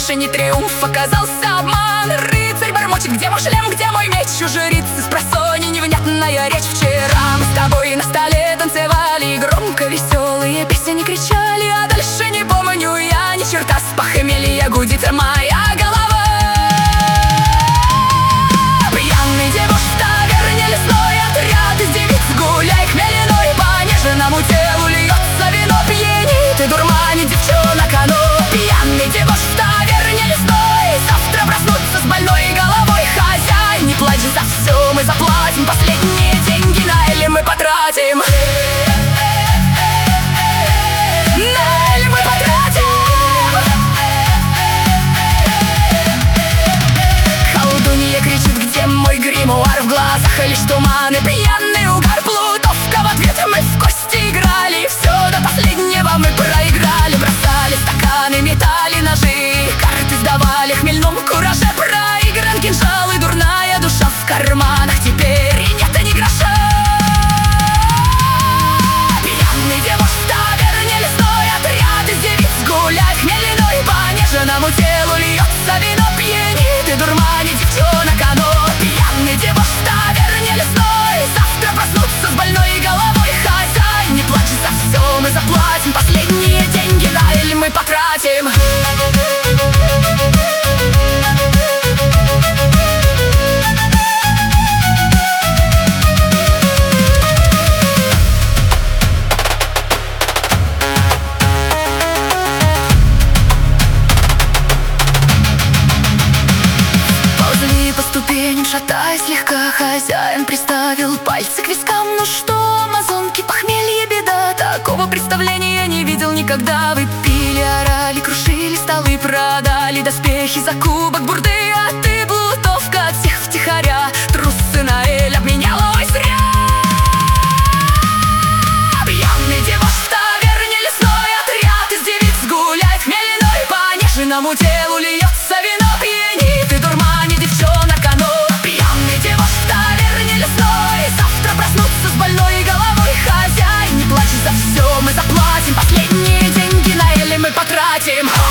вершине триумф оказался обман. Рыцарь бормочет: где мой шлем, где мой меч? У жрицы спросонья невнятная речь. Вчера мы с тобой на столе танцевали, громко веселые песни кричали, а дальше не помню я ни черта. С похмелья гудит моя голова. Пьяный дебош в таверне, лесной отряд из девиц гуляй хмельной. По нежному телу льется вино, пьянит и дурманит девчонок оно. Пьяный дебош в таверне лесной, завтра проснуться с больной головой. Хозяин, не плачь за все, мы заплатим последние деньги, на Элли мы потратим. На Элли мы потратим. Колдунья кричит: где мой гримуар? В глазах лишь туман и пьяный угар. Плутовка в ответ: мы в кости играли, все до последнего мы проиграли. Бросали стаканы, метали ножи, карты сдавали в хмельном кураже. Проигран кинжал и дурная душа, в карманах теперь и нет ни гроша. Пьяный дебош в таверне, лесной отряд из девиц гуляй хмельной. По нежному телу льется вино, пьянит и дурманит девчонок оно. Пьяный дебош в таверне лесной, завтра проснуться с больной головой. Хозяин, не плачь за все, мы заплатим последние деньги, на Элли мы потратим. Ступеням шатаясь слегка, хозяин приставил пальцы к вискам. Ну что, амазонки, похмелье беда, такого представления не видел никогда. Вы пили, орали, крушили столы, продали доспехи за кубок бурды. А ты, Плутовка, от всех втихаря трусы на Эль обменяла, ой, зря. Пьяный дебош в таверне, лесной отряд из девиц гуляет хмельной. По нежному телу льется вино, пьянит и дурманит девчонок оно. Пьяный дебош в таверне лесной, завтра проснуться с больной головой. Хозяин, не плачь за все, мы заплатим последние деньги, на Элли мы потратим.